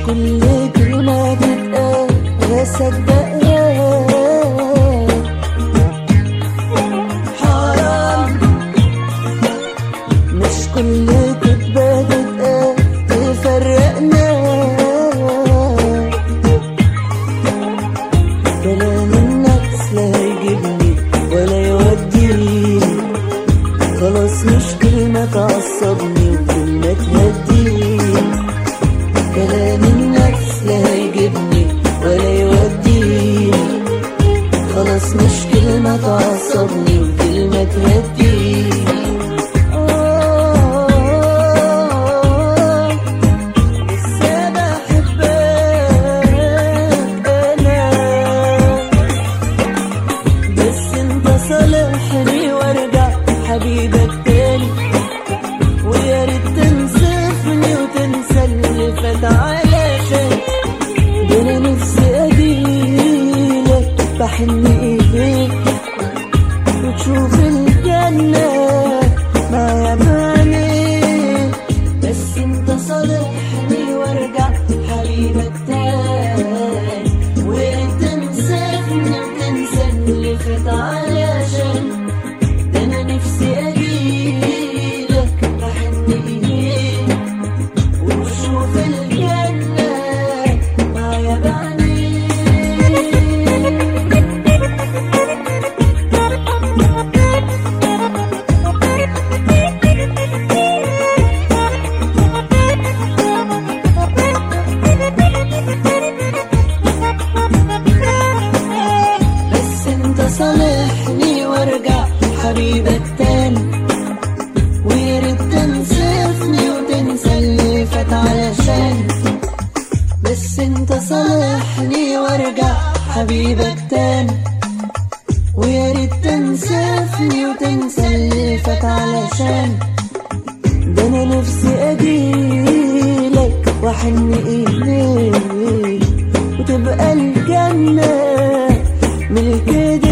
كل كلمة تتقال أصدقها، حرام مش كل كدبة تتقال تفرقنا. كلام الناس لا هيجيبني ولا يوديني، خلاص مش كلمة تعصبني وكلمة تهديني. كلام الناس لا هيجيبني ولا يوديني، خلاص مش كلمة تعصبني وكلمة تهديني. لسه بحبك أنا، بس انت صالحني وارجع حبيبك تاني. ويا ريت تنصفني وتنسى اللي فات علشان ده انا نفسي اجيلك بحن ايديك وتشوف الجنة معايا بعينيك. بس انت صالحني وارجع حبيبك تاني. ويا ريت تنصفني وتنسى اللي فات علشان ده انا نفسي اجيلك بحن ايديك وتشوف الجنة معايا بعينيك. بس انت صالحني وارجع حبيبك تاني. ويا ريت تنصفني وتنسى اللي فات علشان بس انت صالحني وارجع حبيبك تاني. ويا ريت تنصفني وتنسى اللي فات علشان ده انا نفسي اجيلك واحن ايديك وتبقى الجنة ملك.